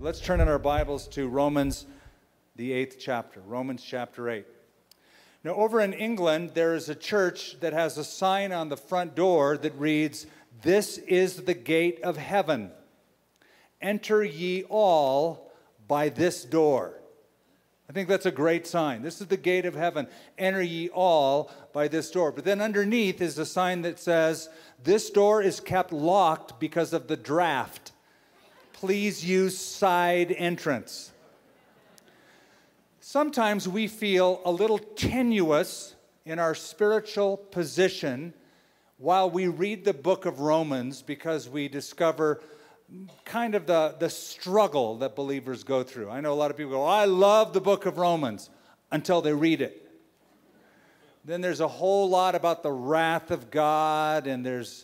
Let's turn in our Bibles to Romans, the 8th chapter, Romans chapter 8. Now, over in England, there is a church that has a sign on the front door that reads, "This is the gate of heaven. Enter ye all by this door." I think that's a great sign. This is the gate of heaven. Enter ye all by this door. But then underneath is a sign that says, "This door is kept locked because of the draft. Please use side entrance." Sometimes we feel a little tenuous in our spiritual position while we read the book of Romans because we discover kind of the struggle that believers go through. I know a lot of people go, "I love the book of Romans," until they read it. Then there's a whole lot about the wrath of God, and there's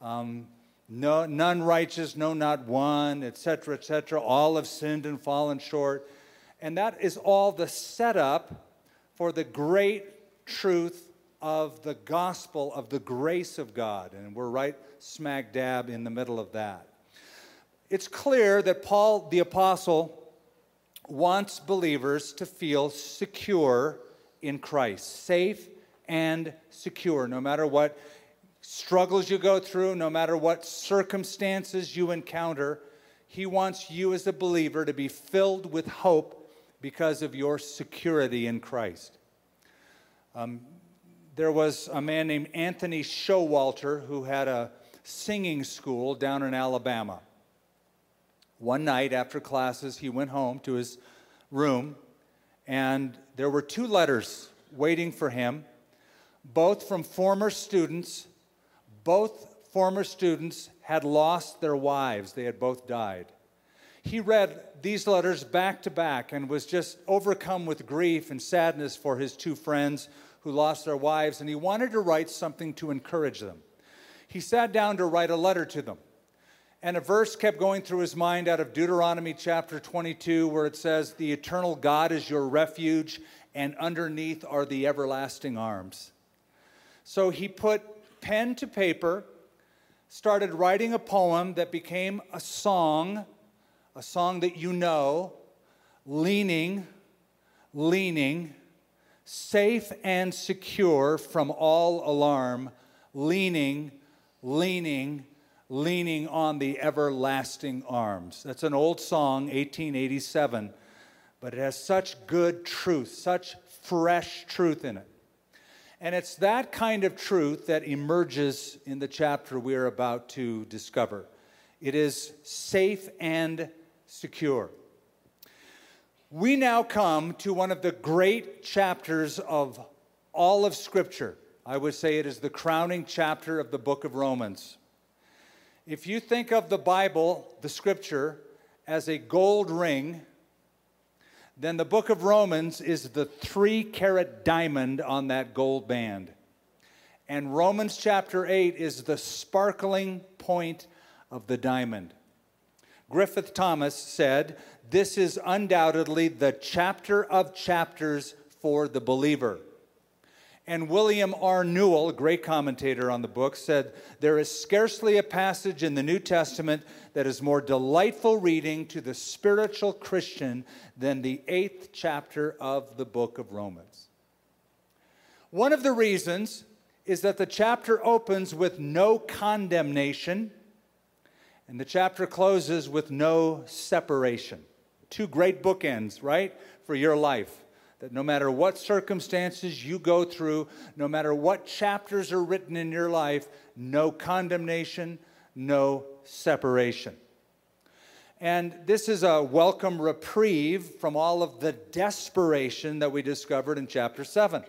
none righteous, no, not one, etc., etc. All have sinned and fallen short. And that is all the setup for the great truth of the gospel of the grace of God. And we're right smack dab in the middle of that. It's clear that Paul the apostle wants believers to feel secure in Christ, safe and secure, no matter what struggles you go through, no matter what circumstances you encounter. He wants you as a believer to be filled with hope because of your security in Christ. There was a man named Anthony Showalter who had a singing school down in Alabama. One night after classes, he went home to his room, and there were 2 letters waiting for him, both from former students. Both former students had lost their wives. They had both died. He read these letters back to back and was just overcome with grief and sadness for his 2 friends who lost their wives, and he wanted to write something to encourage them. He sat down to write a letter to them, and a verse kept going through his mind out of Deuteronomy chapter 22 where it says, "The eternal God is your refuge, and underneath are the everlasting arms." So he put pen to paper, started writing a poem that became a song that you know, leaning, safe and secure from all alarm, leaning on the everlasting arms. That's an old song, 1887, but it has such good truth, such fresh truth in it. And it's that kind of truth that emerges in the chapter we're about to discover. It is safe and secure. We now come to one of the great chapters of all of Scripture. I would say it is the crowning chapter of the book of Romans. If you think of the Bible, the Scripture, as a gold ring, then the book of Romans is the 3-carat diamond on that gold band. And Romans chapter 8 is the sparkling point of the diamond. Griffith Thomas said, "This is undoubtedly the chapter of chapters for the believer." And William R. Newell, a great commentator on the book, said, "There is scarcely a passage in the New Testament that is more delightful reading to the spiritual Christian than the 8th chapter of the book of Romans." One of the reasons is that the chapter opens with no condemnation, and the chapter closes with no separation. 2 great bookends, right, for your life. That no matter what circumstances you go through, no matter what chapters are written in your life, no condemnation, no separation. And this is a welcome reprieve from all of the desperation that we discovered in chapter 7.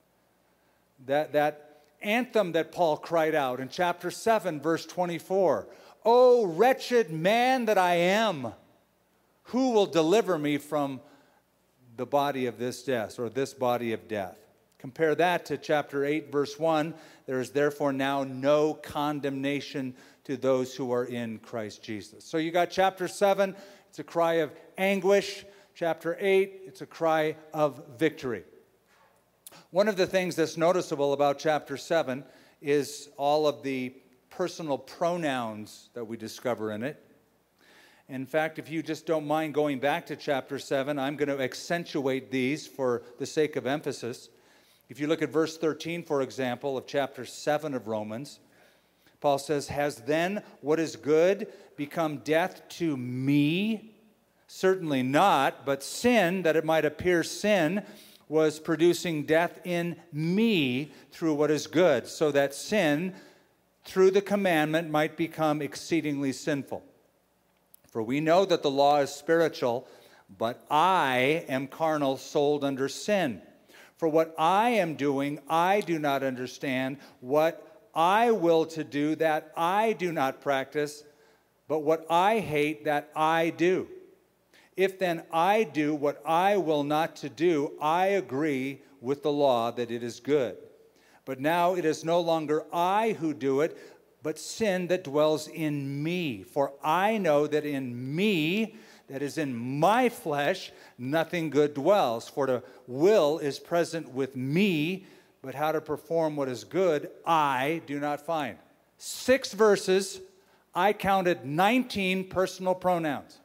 That anthem that Paul cried out in chapter 7, verse 24. "O wretched man that I am, who will deliver me from the body of this death," or this body of death. Compare that to chapter 8, verse 1. "There is therefore now no condemnation to those who are in Christ Jesus." So you got chapter 7, it's a cry of anguish. Chapter 8, it's a cry of victory. One of the things that's noticeable about chapter 7 is all of the personal pronouns that we discover in it. In fact, if you just don't mind going back to chapter 7, I'm going to accentuate these for the sake of emphasis. If you look at verse 13, for example, of chapter 7 of Romans, Paul says, "Has then what is good become death to me? Certainly not, but sin, that it might appear sin, was producing death in me through what is good, so that sin, through the commandment, might become exceedingly sinful. For we know that the law is spiritual, but I am carnal, sold under sin. For what I am doing, I do not understand. What I will to do, that I do not practice, but what I hate, that I do. If then I do what I will not to do, I agree with the law that it is good. But now it is no longer I who do it, but sin that dwells in me. For I know that in me, that is in my flesh, nothing good dwells. For the will is present with me, but how to perform what is good, I do not find." 6 verses, I counted 19 personal pronouns.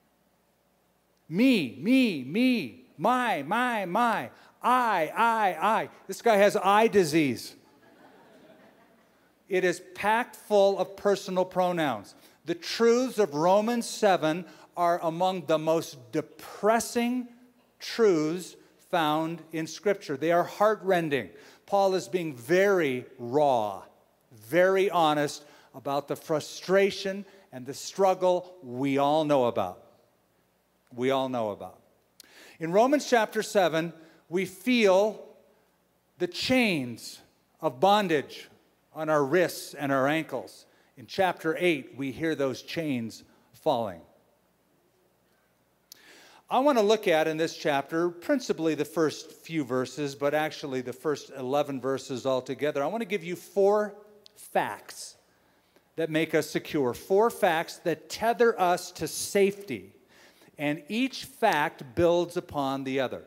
Me, my. I. This guy has eye disease. It is packed full of personal pronouns. The truths of Romans 7 are among the most depressing truths found in Scripture. They are heartrending. Paul is being very raw, very honest about the frustration and the struggle we all know about. We all know about. In Romans chapter 7, we feel the chains of bondage on our wrists and our ankles. In chapter 8, we hear those chains falling. I want to look at in this chapter principally the first few verses, but actually the first 11 verses altogether. I want to give you 4 facts that make us secure, 4 facts that tether us to safety, and each fact builds upon the other.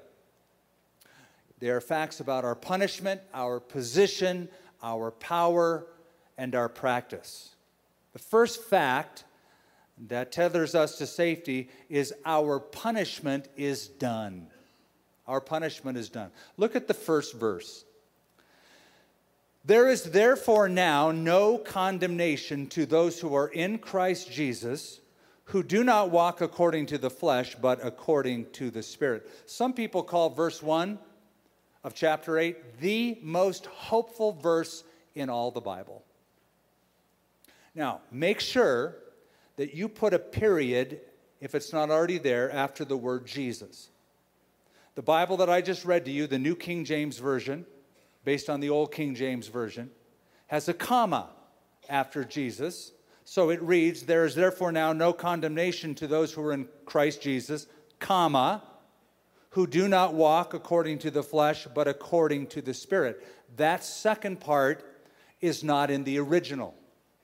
They are facts about our punishment, our position, our power, and our practice. The first fact that tethers us to safety is our punishment is done. Our punishment is done. Look at the first verse. "There is therefore now no condemnation to those who are in Christ Jesus, who do not walk according to the flesh, but according to the Spirit." Some people call verse 1 of chapter 8 the most hopeful verse in all the Bible. Now, make sure that you put a period, if it's not already there, after the word Jesus. The Bible that I just read to you, the New King James Version, based on the Old King James Version, has a comma after Jesus. So it reads, "There is therefore now no condemnation to those who are in Christ Jesus, comma, who do not walk according to the flesh, but according to the Spirit." That second part is not in the original.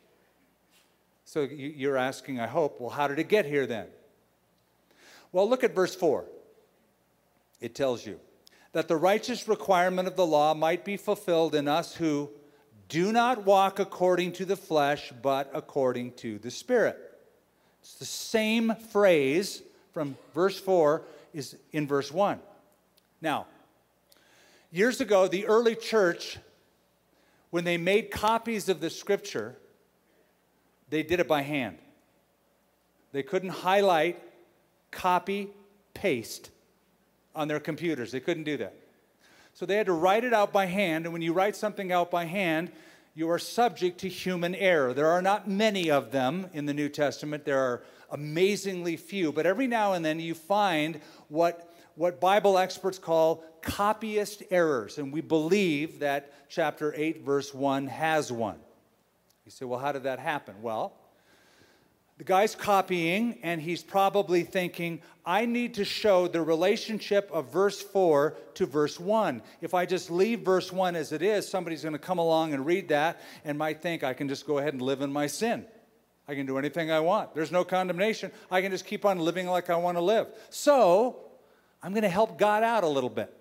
So you're asking, I hope, well, how did it get here then? Well, look at verse 4. It tells you that the righteous requirement of the law might be fulfilled in us who do not walk according to the flesh, but according to the Spirit. It's the same phrase from verse 4 is in verse 1. Now, years ago, the early church, when they made copies of the Scripture, they did it by hand. They couldn't highlight, copy, paste on their computers. They couldn't do that. So they had to write it out by hand, and when you write something out by hand, you are subject to human error. There are not many of them in the New Testament. There are amazingly few, but every now and then you find what Bible experts call copyist errors, and we believe that chapter 8, verse 1 has one. You say, well, how did that happen? Well, the guy's copying, and he's probably thinking, I need to show the relationship of verse 4 to verse 1. If I just leave verse 1 as it is, somebody's going to come along and read that and might think, I can just go ahead and live in my sin. I can do anything I want. There's no condemnation. I can just keep on living like I want to live. So, I'm going to help God out a little bit.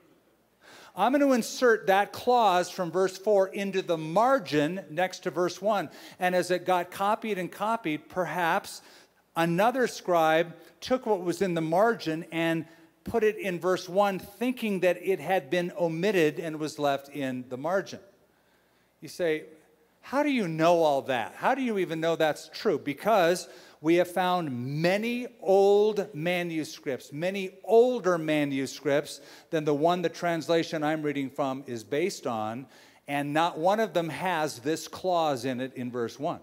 I'm going to insert that clause from verse 4 into the margin next to verse 1. And as it got copied and copied, perhaps Another scribe took what was in the margin and put it in verse 1, thinking that it had been omitted and was left in the margin. You say, how do you know all that? How do you even know that's true? Because we have found many old manuscripts, many older manuscripts than the one the translation I'm reading from is based on, and not one of them has this clause in it in verse 1.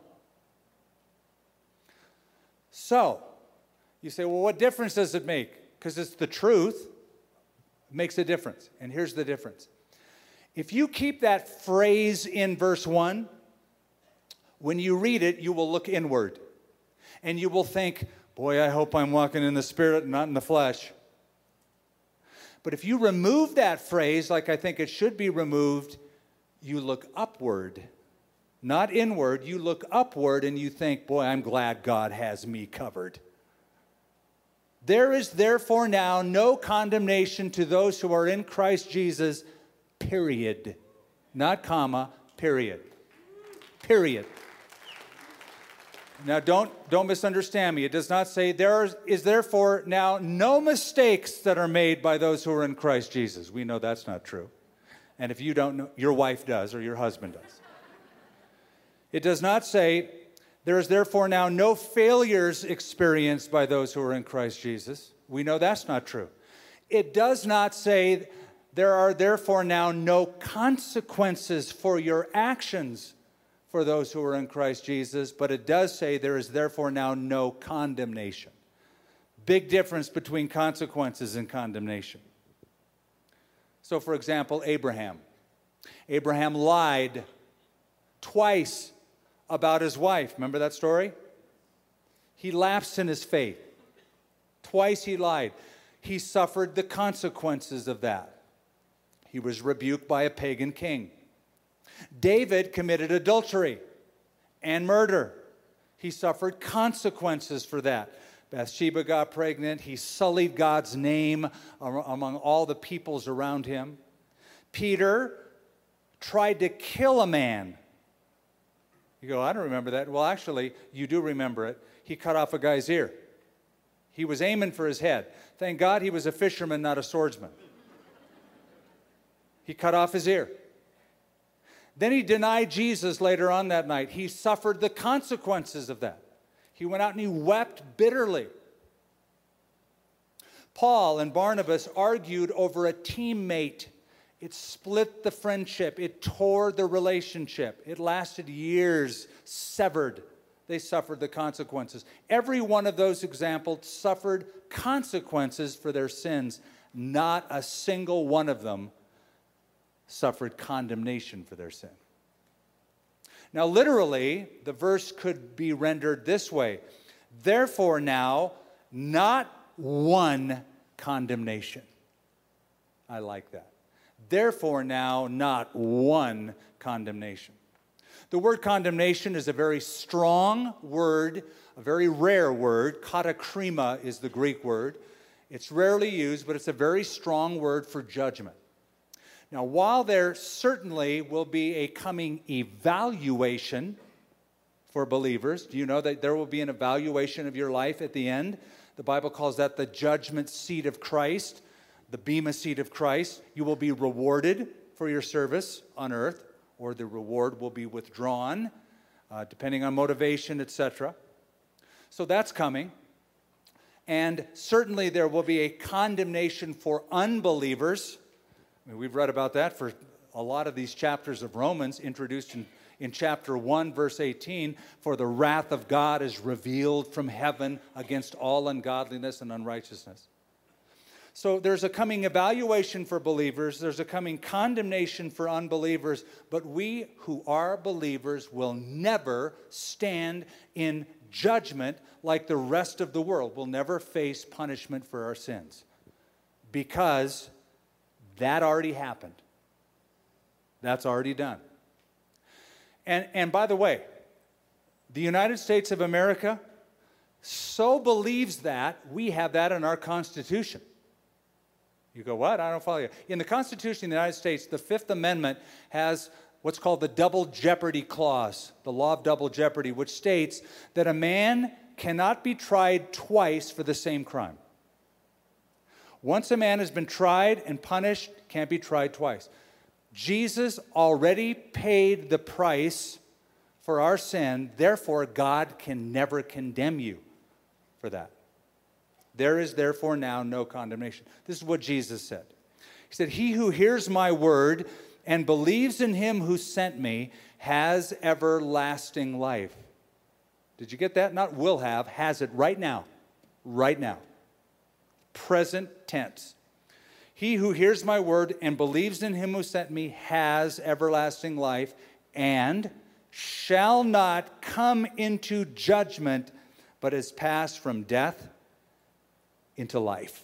So, you say, well, what difference does it make? Because it's the truth. It makes a difference. And here's the difference. If you keep that phrase in verse 1, when you read it, you will look inward. And you will think, boy, I hope I'm walking in the Spirit and not in the flesh. But if you remove that phrase, like I think it should be removed, you look upward. Not inward, you look upward and you think, boy, I'm glad God has me covered. There is therefore now no condemnation to those who are in Christ Jesus, period. Not comma, period. Period. Now don't misunderstand me. It does not say there is therefore now no mistakes that are made by those who are in Christ Jesus. We know that's not true. And if you don't know, your wife does or your husband does. It does not say, there is therefore now no failures experienced by those who are in Christ Jesus. We know that's not true. It does not say, there are therefore now no consequences for your actions for those who are in Christ Jesus, but it does say there is therefore now no condemnation. Big difference between consequences and condemnation. So, for example, Abraham. Abraham lied twice about his wife. Remember that story? He lapsed in his faith. Twice he lied. He suffered the consequences of that. He was rebuked by a pagan king. David committed adultery and murder. He suffered consequences for that. Bathsheba got pregnant. He sullied God's name among all the peoples around him. Peter tried to kill a man. You go, I don't remember that. Well, actually, you do remember it. He cut off a guy's ear. He was aiming for his head. Thank God he was a fisherman, not a swordsman. He cut off his ear. Then he denied Jesus later on that night. He suffered the consequences of that. He went out and he wept bitterly. Paul and Barnabas argued over a teammate. It split the friendship. It tore the relationship. It lasted years, severed. They suffered the consequences. Every one of those examples suffered consequences for their sins. Not a single one of them suffered condemnation for their sin. Now, literally, the verse could be rendered this way. Therefore now, not one condemnation. I like that. Therefore now, not one condemnation. The word condemnation is a very strong word, a very rare word. Katakrima is the Greek word. It's rarely used, but it's a very strong word for judgment. Now, while there certainly will be a coming evaluation for believers, do you know that there will be an evaluation of your life at the end? The Bible calls that the judgment seat of Christ, the bema seat of Christ. You will be rewarded for your service on earth, or the reward will be withdrawn, depending on motivation, etc. So that's coming. And certainly there will be a condemnation for unbelievers. We've read about that for a lot of these chapters of Romans, introduced in chapter 1, verse 18. For the wrath of God is revealed from heaven against all ungodliness and unrighteousness. So there's a coming evaluation for believers. There's a coming condemnation for unbelievers. But we who are believers will never stand in judgment like the rest of the world. We'll never face punishment for our sins, because that already happened. That's already done. And by the way, the United States of America so believes that we have that in our Constitution. You go, what? I don't follow you. In the Constitution of the United States, the Fifth Amendment has what's called the double jeopardy clause, the law of double jeopardy, which states that a man cannot be tried twice for the same crime. Once a man has been tried and punished, can't be tried twice. Jesus already paid the price for our sin, therefore God can never condemn you for that. There is therefore now no condemnation. This is what Jesus said. He said, "He who hears my word and believes in him who sent me has everlasting life." Did you get that? Not will have, has it right now. Right now. Present tense. He who hears my word and believes in him who sent me has everlasting life and shall not come into judgment, but is passed from death into life.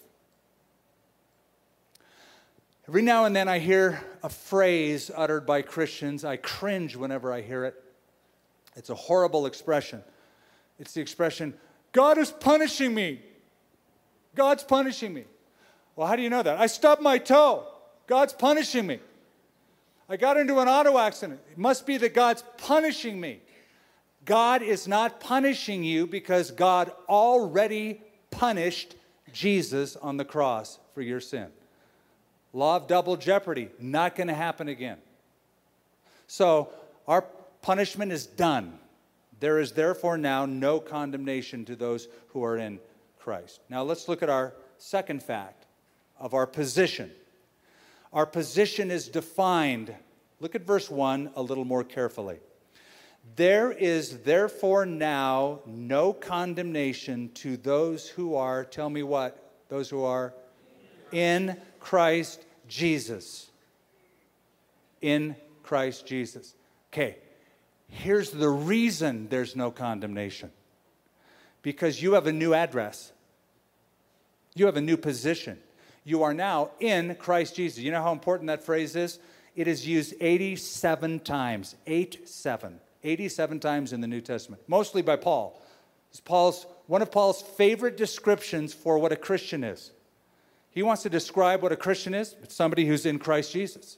Every now and then I hear a phrase uttered by Christians. I cringe whenever I hear it. It's a horrible expression. It's the expression, God is punishing me. God's punishing me. Well, how do you know that? I stubbed my toe. God's punishing me. I got into an auto accident. It must be that God's punishing me. God is not punishing you because God already punished Jesus on the cross for your sin. Law of double jeopardy, not going to happen again. So our punishment is done. There is therefore now no condemnation to those who are in Christ. Now let's look at our second fact of our position. Our position is defined. Look at verse 1 a little more carefully. There is therefore now no condemnation to those who are, tell me what? Those who are in Christ Jesus. In Christ Jesus. Okay, here's the reason there's no condemnation. Because you have a new address. You have a new position. You are now in Christ Jesus. You know how important that phrase is? It is used 87 times. 87 times in the New Testament. Mostly by Paul. It's one of Paul's favorite descriptions for what a Christian is. He wants to describe what a Christian is. It's somebody who's in Christ Jesus.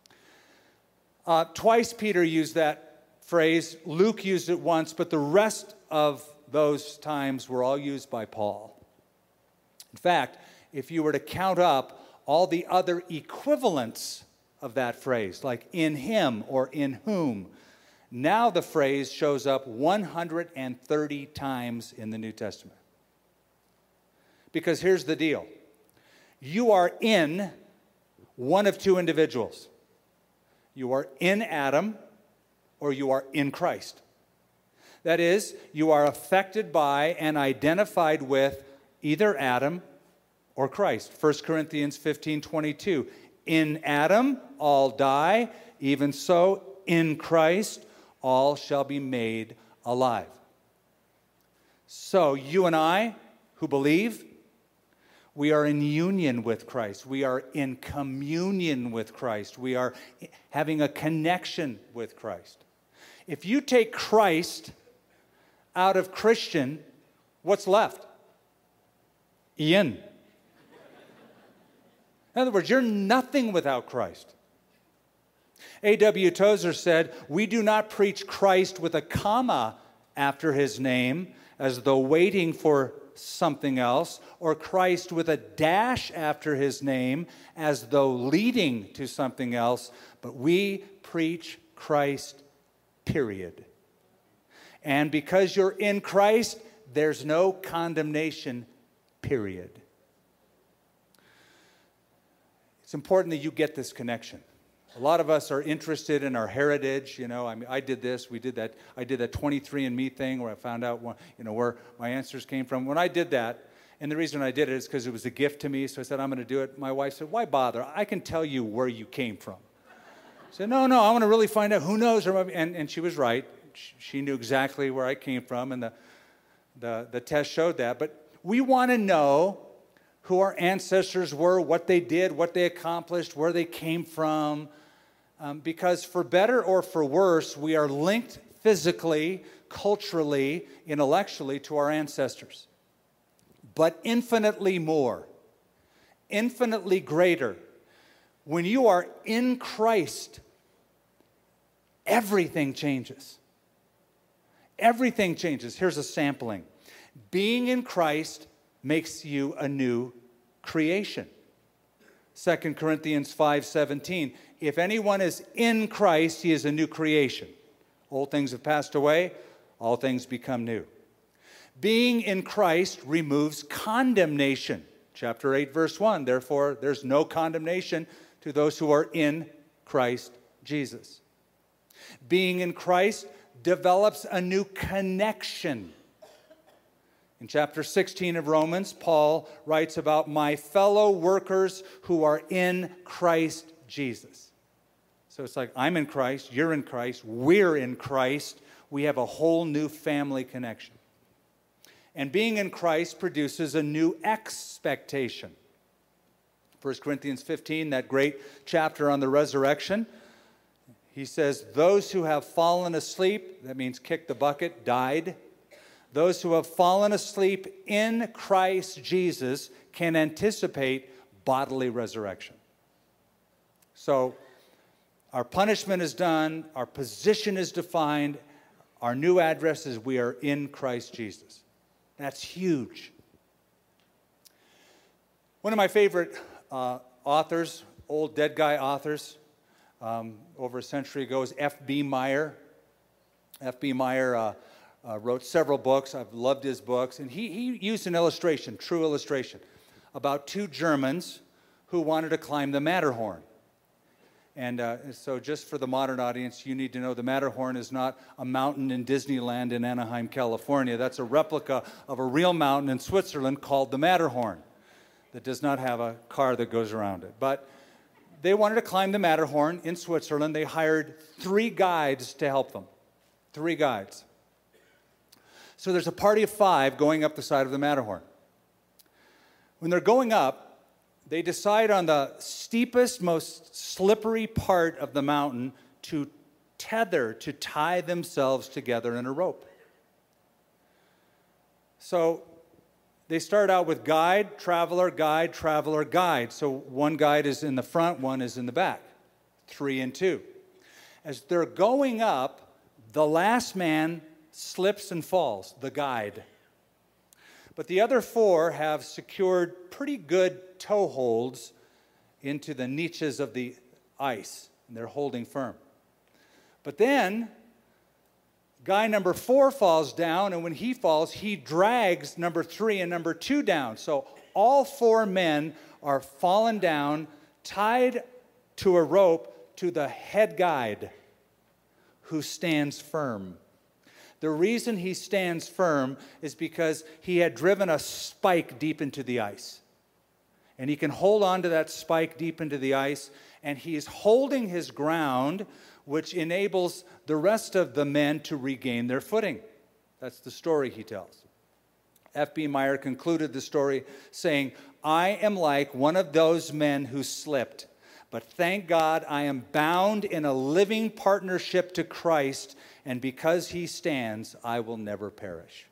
Twice Peter used that phrase. Luke used it once, but the rest of those times were all used by Paul. In fact, if you were to count up all the other equivalents of that phrase, like in him or in whom, now the phrase shows up 130 times in the New Testament. Because here's the deal. You are in one of two individuals. You are in Adam or you are in Christ. That is, you are affected by and identified with either Adam or Christ. 1 Corinthians 15:22. In Adam all die, even so in Christ all shall be made alive. So you and I who believe, we are in union with Christ. We are in communion with Christ. We are having a connection with Christ. If you take Christ out of Christian, what's left? Ian. In other words, you're nothing without Christ. A.W. Tozer said, "We do not preach Christ with a comma after his name, as though waiting for something else, or Christ with a dash after his name, as though leading to something else, but we preach Christ, period. And because you're in Christ, there's no condemnation, period." It's important that you get this connection. A lot of us are interested in our heritage. I did this, we did that. I did that 23andMe thing where I found out, where my ancestors came from. When I did that, and the reason I did it is because it was a gift to me, so I said, I'm going to do it. My wife said, why bother? I can tell you where you came from. I said, no, I want to really find out who knows. And she was right. She knew exactly where I came from, and the test showed that. But we want to know who our ancestors were, what they did, what they accomplished, where they came from. Because for better or for worse, we are linked physically, culturally, intellectually to our ancestors. But infinitely more, infinitely greater. When you are in Christ, everything changes. Everything changes. Here's a sampling. Being in Christ makes you a new creation. 2 Corinthians 5:17, if anyone is in Christ, he is a new creation. Old things have passed away, all things become new. Being in Christ removes condemnation. Chapter 8, verse 1, therefore there's no condemnation to those who are in Christ Jesus. Being in Christ develops a new connection. In chapter 16 of Romans, Paul writes about my fellow workers who are in Christ Jesus. So it's like, I'm in Christ, you're in Christ, we're in Christ. We have a whole new family connection. And being in Christ produces a new expectation. 1 Corinthians 15, that great chapter on the resurrection, he says, those who have fallen asleep, that means kicked the bucket, died. Those who have fallen asleep in Christ Jesus can anticipate bodily resurrection. So our punishment is done, our position is defined, our new address is we are in Christ Jesus. That's huge. One of my favorite authors, old dead guy authors, over a century ago, is F.B. Meyer. F.B. Meyer wrote several books. I've loved his books. And he used an illustration, true illustration, about two Germans who wanted to climb the Matterhorn. And so just for the modern audience, you need to know the Matterhorn is not a mountain in Disneyland in Anaheim, California. That's a replica of a real mountain in Switzerland called the Matterhorn that does not have a car that goes around it. But they wanted to climb the Matterhorn in Switzerland. They hired 3 guides to help them. 3 guides. So there's a party of 5 going up the side of the Matterhorn. When they're going up, they decide on the steepest, most slippery part of the mountain to tie themselves together in a rope. So they start out with guide, traveler, guide, traveler, guide. So one guide is in the front, one is in the back, 3 and 2. As they're going up, the last man slips and falls, the guide. But the other 4 have secured pretty good toe holds into the niches of the ice, and they're holding firm. But then, guy number 4 falls down, and when he falls, he drags number 3 and number 2 down. So all 4 men are fallen down, tied to a rope to the head guide, who stands firm. The reason he stands firm is because he had driven a spike deep into the ice. And he can hold on to that spike deep into the ice, and he is holding his ground, which enables the rest of the men to regain their footing. That's the story he tells. F.B. Meyer concluded the story saying, I am like one of those men who slipped, but thank God I am bound in a living partnership to Christ, and because he stands, I will never perish.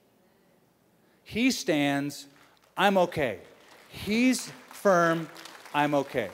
He stands, I'm okay. He's firm, I'm okay.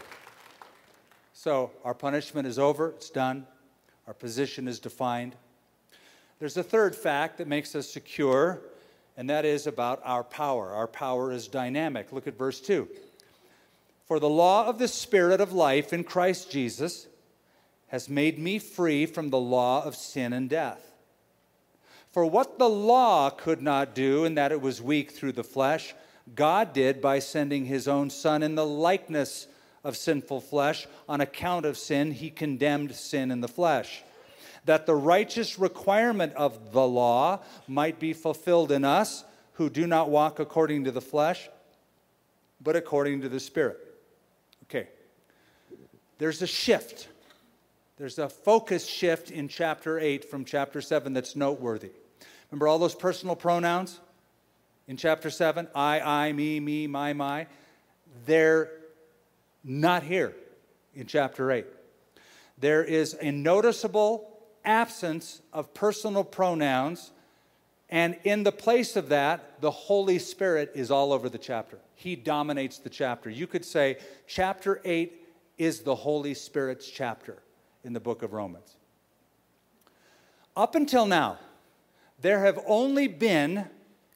So our punishment is over, it's done. Our position is defined. There's a third fact that makes us secure, and that is about our power. Our power is dynamic. Look at verse 2. For the law of the Spirit of life in Christ Jesus has made me free from the law of sin and death. For what the law could not do, in that it was weak through the flesh, God did by sending his own Son in the likeness of sinful flesh. On account of sin, he condemned sin in the flesh, that the righteous requirement of the law might be fulfilled in us who do not walk according to the flesh, but according to the Spirit. Okay, there's a shift. There's a focus shift in chapter 8 from chapter 7 that's noteworthy. Remember all those personal pronouns in chapter 7? I, me, my. They're not here in chapter 8. There is a noticeable absence of personal pronouns, and in the place of that, the Holy Spirit is all over the chapter. He dominates the chapter. You could say chapter 8 is the Holy Spirit's chapter in the book of Romans. Up until now, there have only been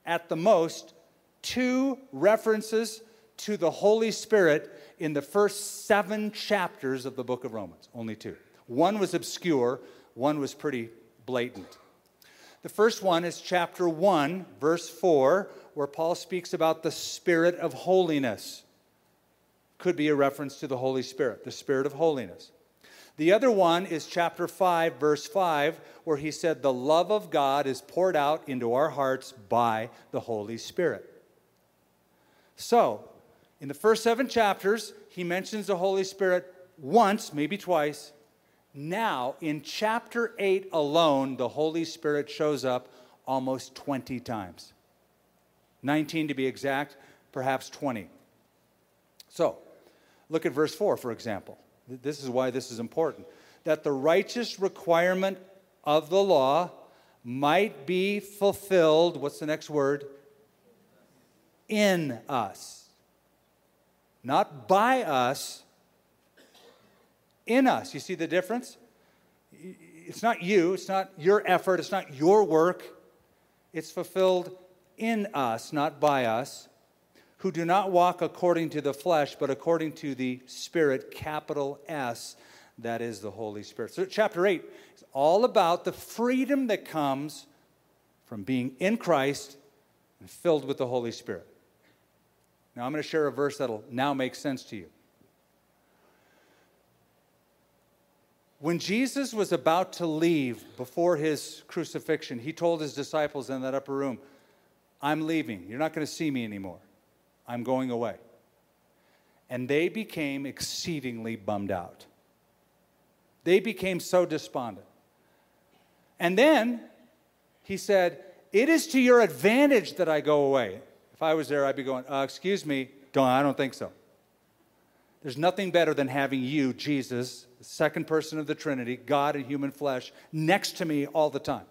at the most, 2 references to the Holy Spirit in the first 7 chapters of the book of Romans. Only 2. One was obscure, one was pretty blatant. The first one is chapter 1, verse 4, where Paul speaks about the Spirit of holiness. Could be a reference to the Holy Spirit, the Spirit of holiness. The other one is chapter 5, verse 5, where he said the love of God is poured out into our hearts by the Holy Spirit. So, in the first 7 chapters, he mentions the Holy Spirit once, maybe twice. Now, in chapter 8 alone, the Holy Spirit shows up almost 20 times. 19 to be exact, perhaps 20. So, look at verse 4, for example. This is why this is important. That the righteous requirement of the law might be fulfilled, what's the next word? In us. Not by us, in us. You see the difference? It's not you, it's not your effort, it's not your work. It's fulfilled in us, not by us, who do not walk according to the flesh, but according to the Spirit, capital S, that is the Holy Spirit. So chapter 8 is all about the freedom that comes from being in Christ and filled with the Holy Spirit. Now I'm going to share a verse that'll now make sense to you. When Jesus was about to leave before his crucifixion, he told his disciples in that upper room, I'm leaving. You're not going to see me anymore. I'm going away. And they became exceedingly bummed out. They became so despondent. And then he said, it is to your advantage that I go away. If I was there, I'd be going, excuse me, I don't think so. There's nothing better than having you, Jesus, the second person of the Trinity, God in human flesh, next to me all the time.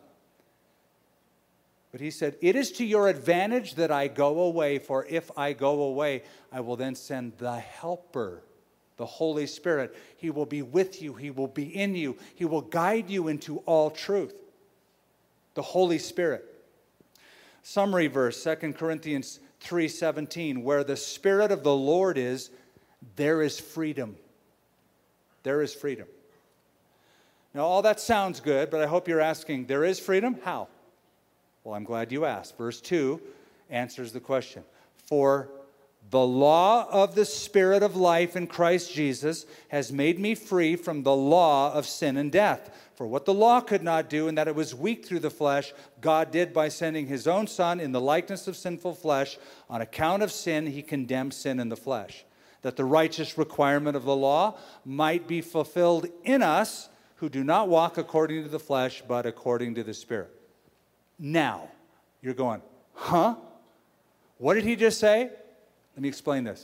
But he said, it is to your advantage that I go away, for if I go away, I will then send the Helper, the Holy Spirit. He will be with you. He will be in you. He will guide you into all truth. The Holy Spirit. Summary verse, 2 Corinthians 3:17, where the Spirit of the Lord is, there is freedom. There is freedom. Now, all that sounds good, but I hope you're asking, there is freedom? How? Well, I'm glad you asked. Verse 2 answers the question. For the law of the Spirit of life in Christ Jesus has made me free from the law of sin and death. For what the law could not do, in that it was weak through the flesh, God did by sending his own Son in the likeness of sinful flesh. On account of sin, he condemned sin in the flesh, that the righteous requirement of the law might be fulfilled in us who do not walk according to the flesh, but according to the Spirit. Now, you're going, huh? What did he just say? Let me explain this.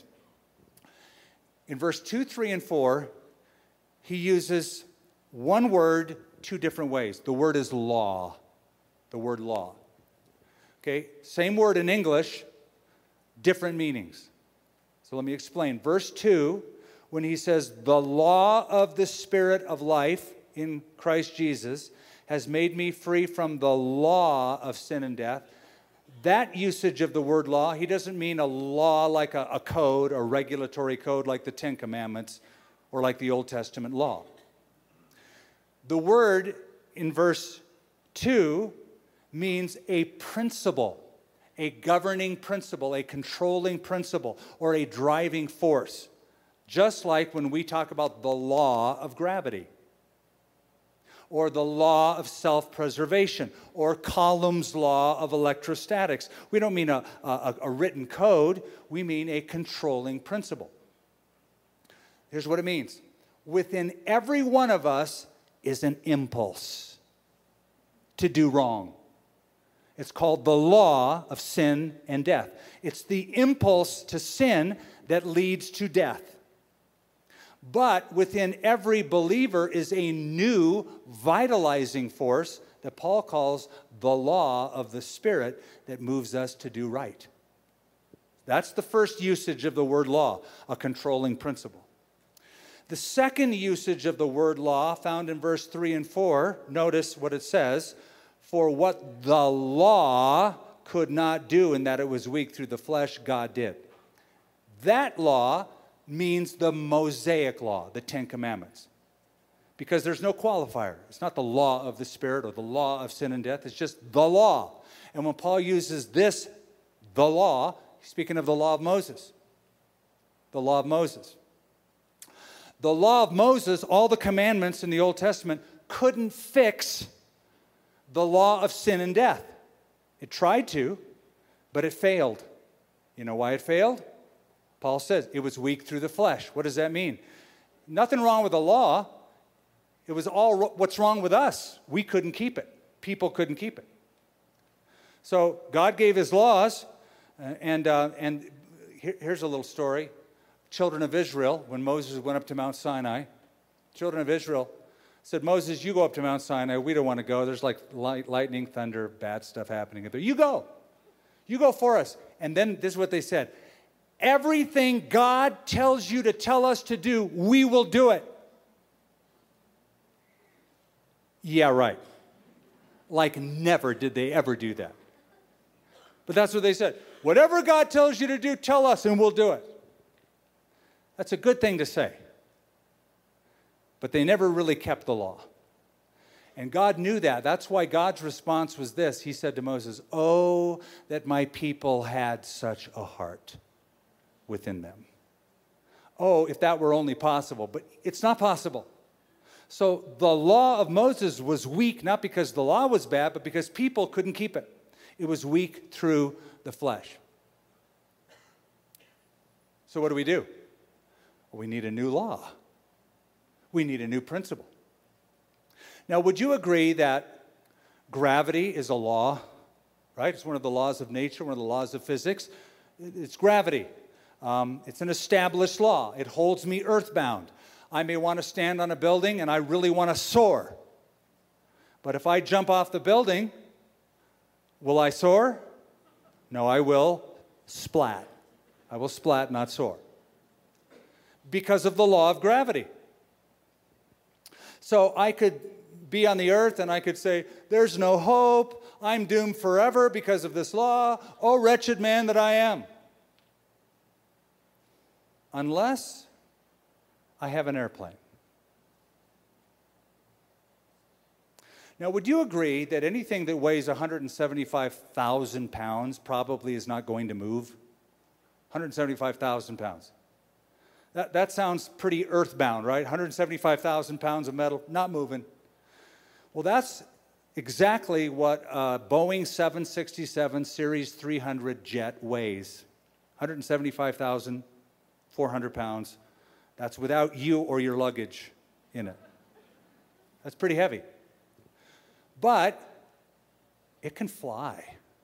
In verse 2, 3, and 4, he uses one word 2 different ways. The word is law. The word law. Okay, same word in English, different meanings. So let me explain. Verse 2, when he says, the law of the Spirit of life in Christ Jesus has made me free from the law of sin and death. That usage of the word law, he doesn't mean a law like a code, a regulatory code like the 10 Commandments or like the Old Testament law. The word in verse 2 means a principle, a governing principle, a controlling principle, or a driving force. Just like when we talk about the law of gravity, or the law of self-preservation, or Coulomb's law of electrostatics. We don't mean a written code, we mean a controlling principle. Here's what it means. Within every one of us is an impulse to do wrong. It's called the law of sin and death. It's the impulse to sin that leads to death. But within every believer is a new vitalizing force that Paul calls the law of the Spirit that moves us to do right. That's the first usage of the word law, a controlling principle. The second usage of the word law found in verse 3 and 4, notice what it says, for what the law could not do in that it was weak through the flesh, God did. That law means the Mosaic law, the Ten Commandments. Because there's no qualifier. It's not the law of the Spirit or the law of sin and death. It's just the law. And when Paul uses this, the law, he's speaking of the law of Moses. The law of Moses. The law of Moses, all the commandments in the Old Testament, couldn't fix the law of sin and death. It tried to, but it failed. You know why it failed? Paul says it was weak through the flesh. What does that mean? Nothing wrong with the law. It was all what's wrong with us. We couldn't keep it. People couldn't keep it. So God gave his laws, and here's a little story. Children of Israel, when Moses went up to Mount Sinai, children of Israel said, Moses, you go up to Mount Sinai. We don't want to go. There's like lightning, thunder, bad stuff happening up there. You go. You go for us. And then this is what they said. Everything God tells you to tell us to do, we will do it. Yeah, right. Like never did they ever do that. But that's what they said. Whatever God tells you to do, tell us and we'll do it. That's a good thing to say. But they never really kept the law. And God knew that. That's why God's response was this. He said to Moses, oh, that my people had such a heart within them. Oh, if that were only possible. But it's not possible. So the law of Moses was weak, not because the law was bad, but because people couldn't keep it. It was weak through the flesh. So what do? Well, we need a new law. We need a new principle. Now, would you agree that gravity is a law, right? It's one of the laws of nature, one of the laws of physics. It's gravity. It's an established law. It holds me earthbound. I may want to stand on a building and I really want to soar. But if I jump off the building, will I soar? No, I will splat. I will splat, not soar. Because of the law of gravity. So I could be on the earth and I could say, there's no hope. I'm doomed forever because of this law. Oh, wretched man that I am. Unless I have an airplane. Now, would you agree that anything that weighs 175,000 pounds probably is not going to move? 175,000 pounds. That sounds pretty earthbound, right? 175,000 pounds of metal, not moving. Well, that's exactly what a Boeing 767 Series 300 jet weighs. 175,400 pounds. That's without you or your luggage in it. That's pretty heavy. But it can fly.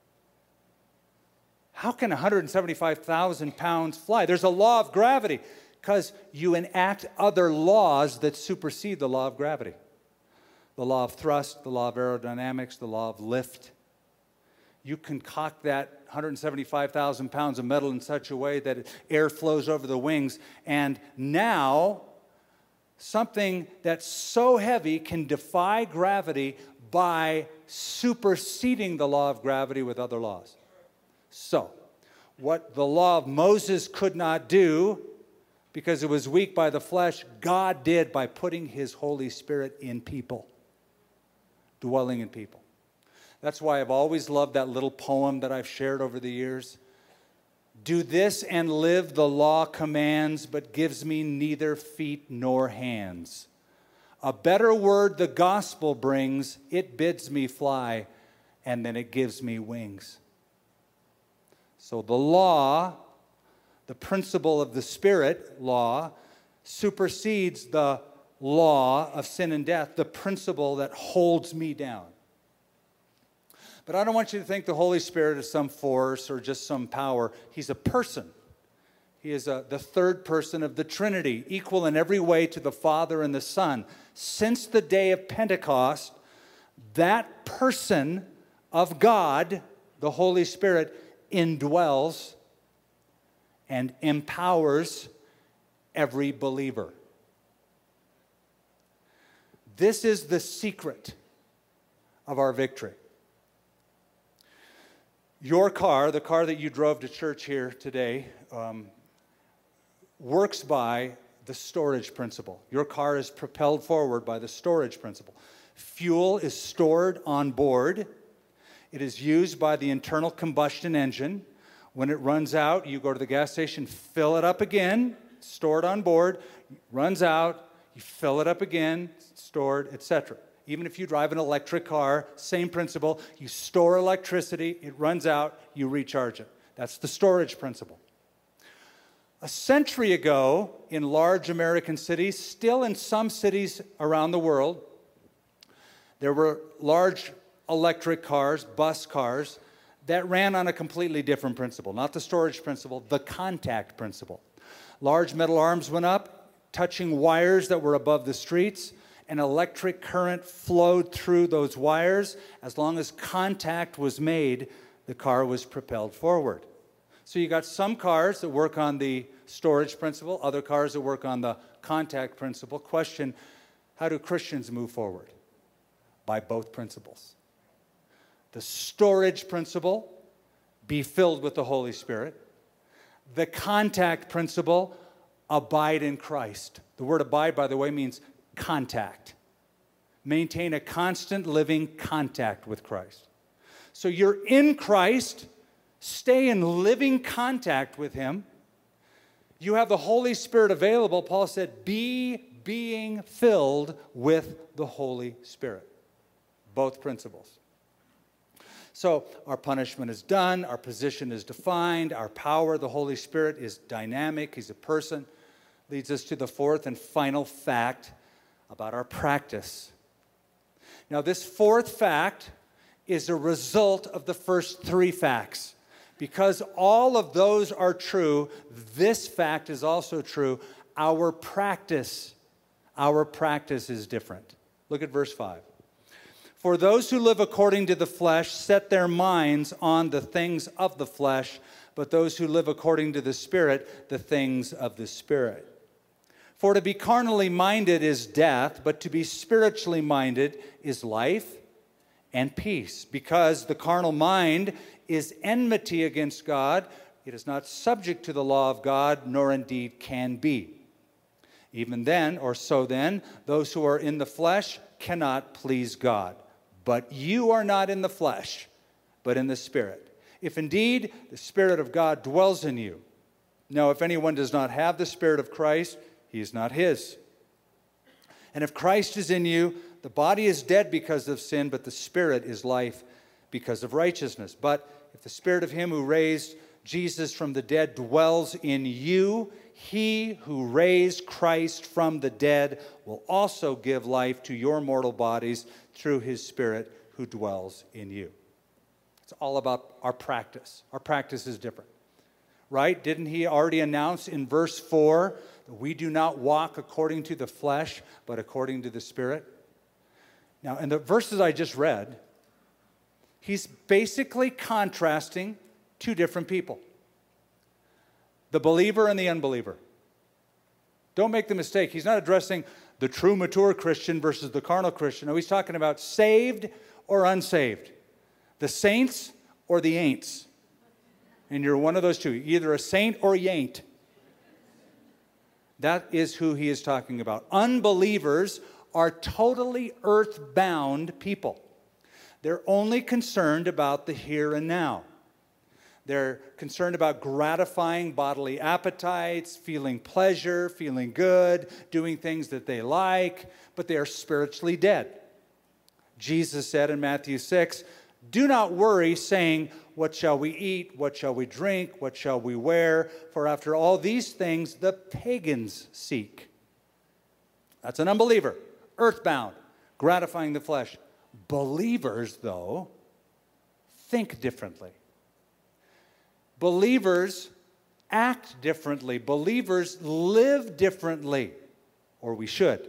How can 175,000 pounds fly? There's a law of gravity because you enact other laws that supersede the law of gravity. The law of thrust, the law of aerodynamics, the law of lift. You concoct that 175,000 pounds of metal in such a way that air flows over the wings, and now something that's so heavy can defy gravity by superseding the law of gravity with other laws. So, what the law of Moses could not do, because it was weak by the flesh, God did by putting his Holy Spirit in people, dwelling in people. That's why I've always loved that little poem that I've shared over the years. Do this and live, the law commands, but gives me neither feet nor hands. A better word the gospel brings, it bids me fly, and then it gives me wings. So the law, the principle of the Spirit law, supersedes the law of sin and death, the principle that holds me down. But I don't want you to think the Holy Spirit is some force or just some power. He's a person. He is the third person of the Trinity, equal in every way to the Father and the Son. Since the day of Pentecost, that person of God, the Holy Spirit, indwells and empowers every believer. This is the secret of our victory. Your car, the car that you drove to church here today, works by the storage principle. Your car is propelled forward by the storage principle. Fuel is stored on board. It is used by the internal combustion engine. When it runs out, you go to the gas station, fill it up again, stored on board, runs out, you fill it up again, stored, etc. Even if you drive an electric car, same principle. You store electricity, it runs out, you recharge it. That's the storage principle. A century ago, in large American cities, still in some cities around the world, there were large electric cars, bus cars, that ran on a completely different principle. Not the storage principle, the contact principle. Large metal arms went up, touching wires that were above the streets. An electric current flowed through those wires. As long as contact was made, the car was propelled forward. So you got some cars that work on the storage principle, other cars that work on the contact principle. Question, how do Christians move forward? By both principles. The storage principle, be filled with the Holy Spirit. The contact principle, abide in Christ. The word abide, by the way, means contact. Maintain a constant living contact with Christ. So you're in Christ, stay in living contact with Him. You have the Holy Spirit available. Paul said, be being filled with the Holy Spirit. Both principles. So our punishment is done, our position is defined, our power, the Holy Spirit, is dynamic, He's a person. Leads us to the fourth and final fact about our practice. Now, this fourth fact is a result of the first three facts. Because all of those are true, this fact is also true. Our practice is different. Look at verse 5. For those who live according to the flesh set their minds on the things of the flesh, but those who live according to the Spirit, the things of the Spirit. For to be carnally minded is death, but to be spiritually minded is life and peace. Because the carnal mind is enmity against God, it is not subject to the law of God, nor indeed can be. Even then, or so then, those who are in the flesh cannot please God. But you are not in the flesh, but in the Spirit. If indeed the Spirit of God dwells in you. Now, if anyone does not have the Spirit of Christ, he is not his. And if Christ is in you, the body is dead because of sin, but the Spirit is life because of righteousness. But if the Spirit of Him who raised Jesus from the dead dwells in you, He who raised Christ from the dead will also give life to your mortal bodies through His Spirit who dwells in you. It's all about our practice. Our practice is different. Right? Didn't He already announce in verse 4 that we do not walk according to the flesh, but according to the Spirit? Now, in the verses I just read, He's basically contrasting two different people. The believer and the unbeliever. Don't make the mistake. He's not addressing the true mature Christian versus the carnal Christian. No, He's talking about saved or unsaved. The saints or the ain'ts. And you're one of those two. Either a saint or you ain't. That is who He is talking about. Unbelievers are totally earthbound people. They're only concerned about the here and now. They're concerned about gratifying bodily appetites, feeling pleasure, feeling good, doing things that they like, but they are spiritually dead. Jesus said in Matthew 6, do not worry, saying, what shall we eat? What shall we drink? What shall we wear? For after all these things the pagans seek. That's an unbeliever, earthbound, gratifying the flesh. Believers, though, think differently. Believers act differently. Believers live differently. Or we should.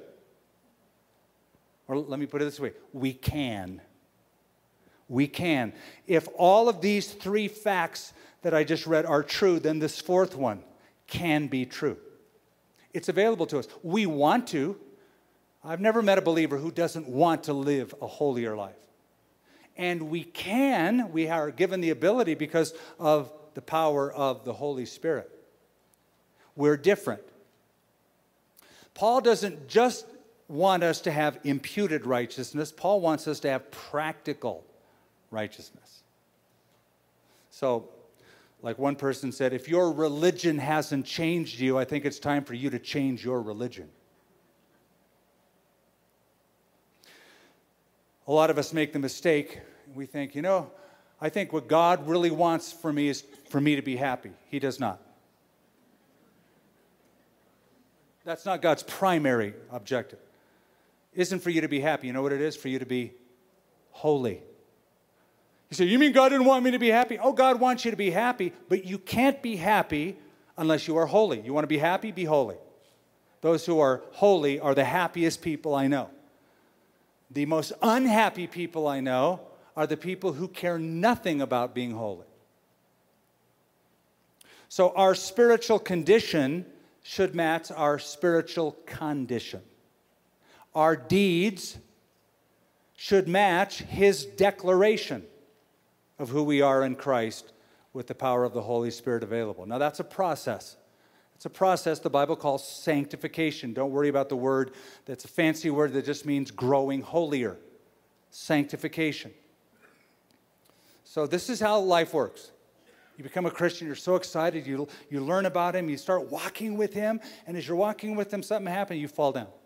Or let me put it this way. We can. We can. If all of these three facts that I just read are true, then this fourth one can be true. It's available to us. We want to. I've never met a believer who doesn't want to live a holier life. And we are given the ability because of the power of the Holy Spirit. We're different. Paul doesn't just want us to have imputed righteousness. Paul wants us to have practical righteousness. So, like one person said, if your religion hasn't changed you, I think it's time for you to change your religion. A lot of us make the mistake. We think, I think what God really wants for me is for me to be happy. He does not. That's not God's primary objective. It isn't for you to be happy. You know what it is? For you to be holy. You say, you mean God didn't want me to be happy? Oh, God wants you to be happy, but you can't be happy unless you are holy. You want to be happy? Be holy. Those who are holy are the happiest people I know. The most unhappy people I know are the people who care nothing about being holy. So our spiritual condition should match our spiritual condition. Our deeds should match his declaration of who we are in Christ with the power of the Holy Spirit available. Now that's a process. It's a process the Bible calls sanctification. Don't worry about the word. That's a fancy word that just means growing holier. Sanctification. So this is how life works. You become a Christian, you're so excited, you learn about him, you start walking with him, and as you're walking with him, something happens, you fall down.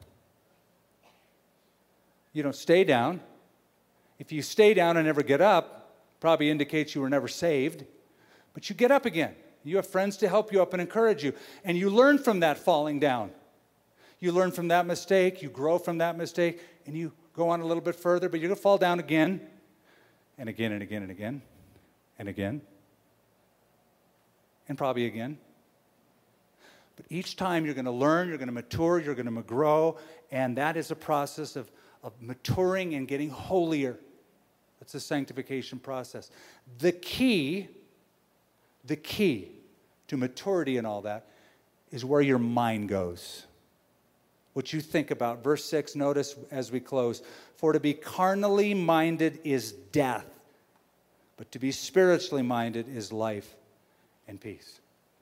You don't stay down. If you stay down and never get up, probably indicates you were never saved, but you get up again. You have friends to help you up and encourage you, and you learn from that falling down. You learn from that mistake, you grow from that mistake, and you go on a little bit further, but you're going to fall down again, and again, and again, and again, and again. And probably again. But each time you're going to learn, you're going to mature, you're going to grow, and that is a process of maturing and getting holier. That's a sanctification process. The key to maturity and all that is where your mind goes. What you think about. Verse 6, notice as we close, for to be carnally minded is death, but to be spiritually minded is life and peace.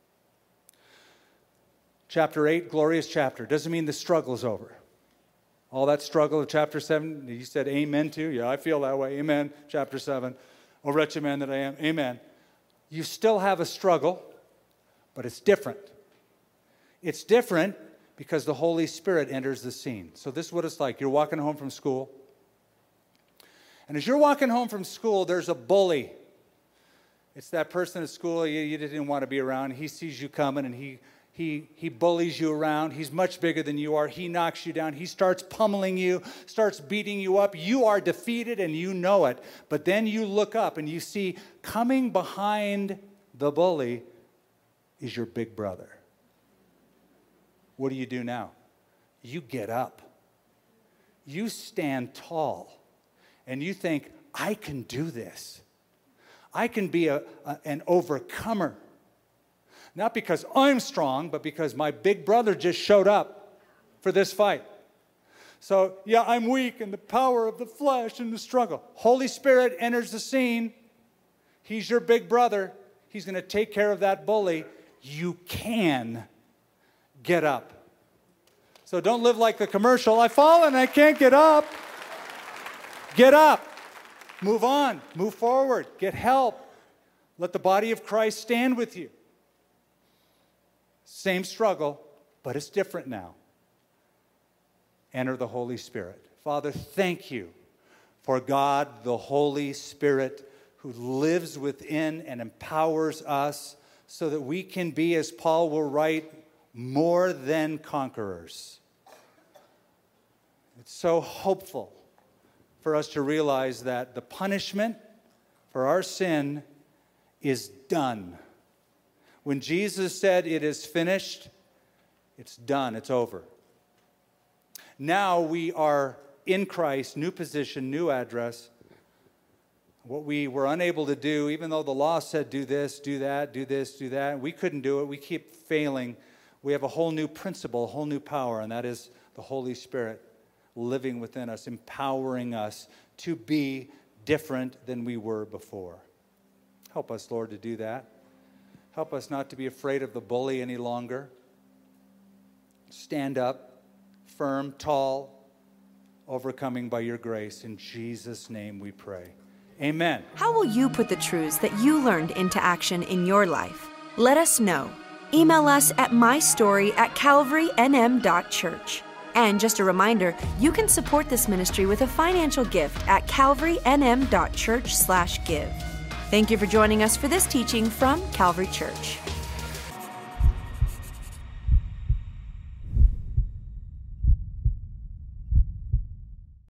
Chapter 8, glorious chapter. Doesn't mean the struggle's over. All that struggle of chapter 7, you said amen to? Yeah, I feel that way. Amen. Chapter 7. Oh, wretched man that I am. Amen. You still have a struggle, but it's different. It's different because the Holy Spirit enters the scene. So this is what it's like. You're walking home from school. And as you're walking home from school, there's a bully. It's that person at school you didn't want to be around. He sees you coming and he bullies you around. He's much bigger than you are. He knocks you down. He starts pummeling you, starts beating you up. You are defeated and you know it. But then you look up and you see coming behind the bully is your big brother. What do now? You get up. You stand tall. And you think, I can do this. I can be an overcomer. Not because I'm strong, but because my big brother just showed up for this fight. So, yeah, I'm weak in the power of the flesh and the struggle. Holy Spirit enters the scene. He's your big brother. He's going to take care of that bully. You can get up. So don't live like the commercial. I've fallen, I can't get up. Get up. Move on. Move forward. Get help. Let the body of Christ stand with you. Same struggle, but it's different now. Enter the Holy Spirit. Father, thank you for God, the Holy Spirit, who lives within and empowers us so that we can be, as Paul will write, more than conquerors. It's so hopeful for us to realize that the punishment for our sin is done. When Jesus said it is finished, it's done, it's over. Now we are in Christ, new position, new address. What we were unable to do, even though the law said do this, do that, do this, do that, we couldn't do it. We keep failing. We have a whole new principle, a whole new power, and that is the Holy Spirit living within us, empowering us to be different than we were before. Help us, Lord, to do that. Help us not to be afraid of the bully any longer. Stand up, firm, tall, overcoming by your grace. In Jesus' name we pray. Amen. How will you put the truths that you learned into action in your life? Let us know. Email us at mystory@calvarynm.church. And just a reminder, you can support this ministry with a financial gift at calvarynm.church/give. Thank you for joining us for this teaching from Calvary Church.